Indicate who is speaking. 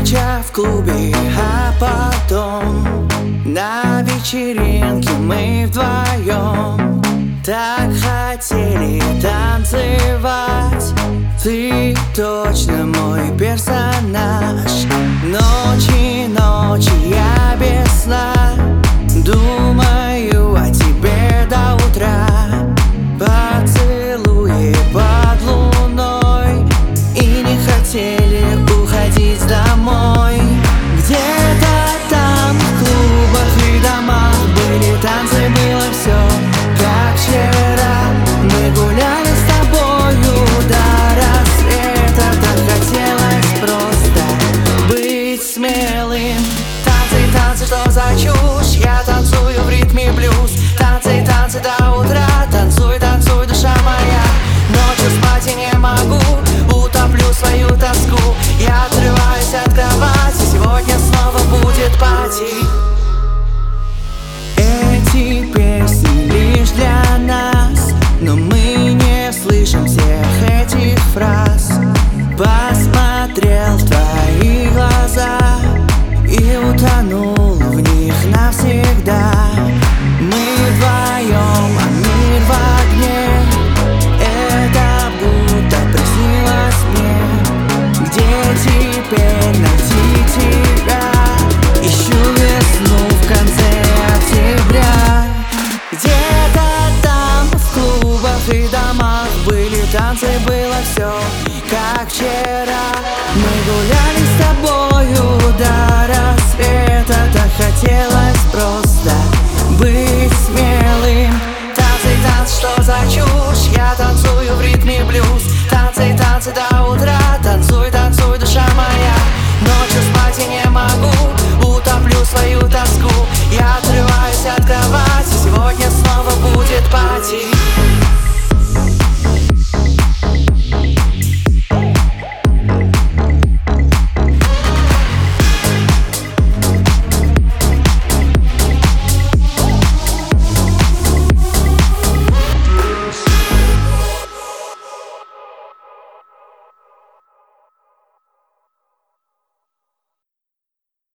Speaker 1: Встреча в клубе, а потом на вечеринке мы вдвоем так хотели танцевать. Ты точно мой персонаж. Ночи, ночи я без сна думаю о тебе до утра. Поцелуи под луной и не хотели уходить домой. Где-то там в клубах и домах были танцы, было все как вчера. Мы гуляли с тобою до рассвета. Так хотелось просто быть смелым. Танцы, танцы, что за чушь? Я танцую в ритме блюз. Танцы, танцы до утра. Танцуй, танцуй, душа моя. Ночью спать я не могу, утоплю свою тоску. Я отрываюсь от кровати, сегодня снова будет пати. Эти песни лишь для нас, но мы не слышим всех этих фраз. Посмотрел в твои глаза и утонул в них навсегда. Мы вдвоем, а мир в огне. Это будто приснилось мне. Где теперь найти тебя? Ищу весну в конце октября. Где-то там в клубах и домах были танцы, было все как вчера. Мы гуляли с тобою до